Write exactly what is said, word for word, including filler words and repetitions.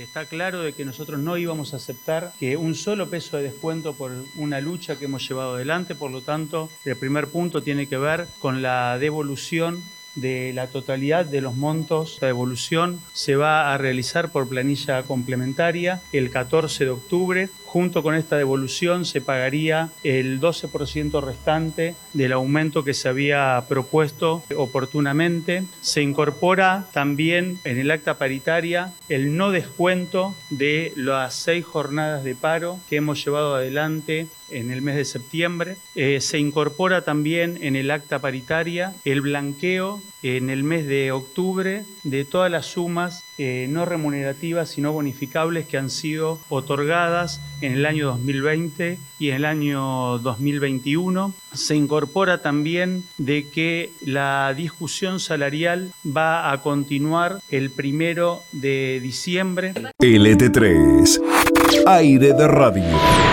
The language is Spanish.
Está claro de que nosotros no íbamos a aceptar que un solo peso de descuento por una lucha que hemos llevado adelante, por lo tanto, el primer punto tiene que ver con la devolución de la totalidad de los montos. La devolución se va a realizar por planilla complementaria el catorce de octubre. Junto con esta devolución se pagaría el doce por ciento restante del aumento que se había propuesto oportunamente. Se incorpora también en el acta paritaria el no descuento de las seis jornadas de paro que hemos llevado adelante en el mes de septiembre. Eh, se incorpora también en el acta paritaria el blanqueo en el mes de octubre de todas las sumas eh, no remunerativas sino bonificables que han sido otorgadas en el año dos mil veinte y en el año dos mil veintiuno. Se incorpora también de que la discusión salarial va a continuar el primero de diciembre. L T tres, Aire de Radio.